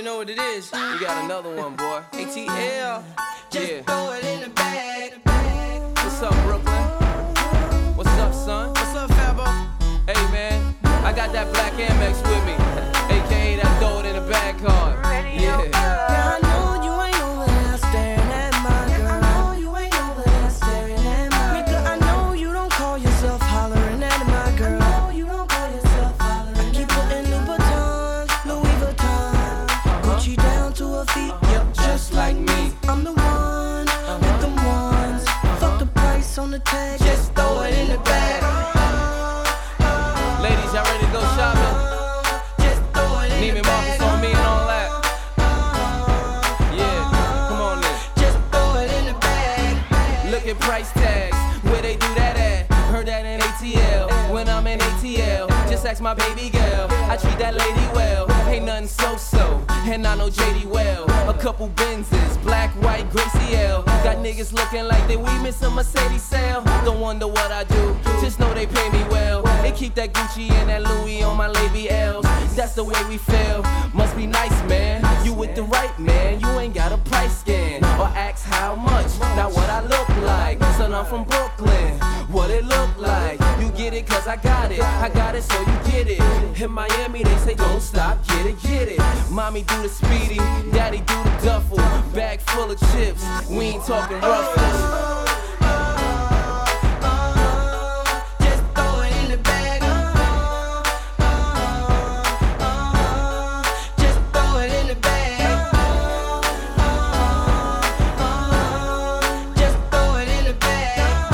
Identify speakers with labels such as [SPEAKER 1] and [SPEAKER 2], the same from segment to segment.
[SPEAKER 1] know what it is.
[SPEAKER 2] You got another one, boy.
[SPEAKER 1] ATL. Just throw it in the bag.
[SPEAKER 2] What's up, Brooklyn? What's up, son?
[SPEAKER 1] What's up, Fabo?
[SPEAKER 2] Hey, man, I got that black Amex with me, aka that throw it in the bag card. Yeah.
[SPEAKER 1] I know you ain't over there staring at my girl. I know you ain't over there staring at my girl. Nigga, I know you don't call yourself hollering at my girl. I know you don't call yourself hollering at my girl. I keep putting Louis Vuitton, Gucci down to her feet, yep, just like me. I'm the one with them ones. Fuck the price on the tag, just throw it in the bag.
[SPEAKER 2] Ladies, y'all ready to go shopping?
[SPEAKER 1] Just throw it in
[SPEAKER 2] Neiman
[SPEAKER 1] the bag.
[SPEAKER 2] Marcus on me and all that. Yeah, come on then.
[SPEAKER 1] Just throw it in the bag.
[SPEAKER 2] Look at price tags, where they do that at? Heard that in ATL, when I'm in ATL. Just ask my baby girl, I treat that lady well. Ain't nothing so-so, and I know JD well. A couple Benzes, black, white, Gracie L. Got niggas looking like they we miss a Mercedes sale. Don't wonder what I do, just know they pay me well. They keep that Gucci and that Louis on my Lady L's. That's the way we feel, must be nice, man. You with the right man, you ain't got a price scan or ask how much, not what I look like. Son, I'm from Brooklyn, what it look like. You get it cause I got it so you get it. In Miami they say don't stop, get it. Mommy do the speedy, daddy do the duffel. Bag full of chips, we ain't talking ruffles.
[SPEAKER 1] Just throw it in the bag. Just throw it in the bag. Just throw it in the bag.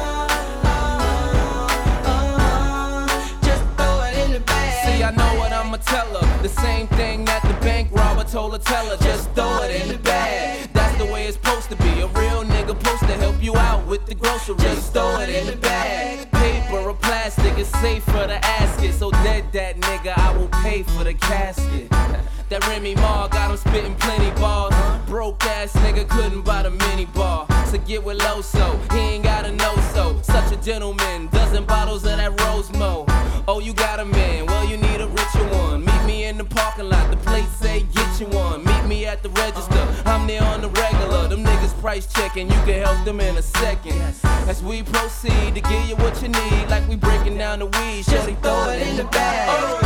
[SPEAKER 1] Just throw it in the bag.
[SPEAKER 2] See, I know what I'ma tell her. The same thing that the bank robber told her, tell her, just throw it in the bag. That's the way it's supposed to be. A real nigga supposed to help you out with the groceries. Just throw it in the bag. Paper or plastic is safe for the asket. So dead that nigga, I will pay for the casket. That Remy Ma got him spitting plenty bars. Broke ass nigga couldn't buy the mini bar. So get with Loso, he ain't gotta know so. Such a gentleman, dozen bottles of that Rosemo. Oh, you got a man, well you need a richer one. Meet me in the parking lot, the place say get you one. Meet me at the register, I'm there on the regular. Them niggas price checking, you can help them in a second. As we proceed to give you what you need, like we breaking down the weed. Shorty,
[SPEAKER 1] Throw it in the bag.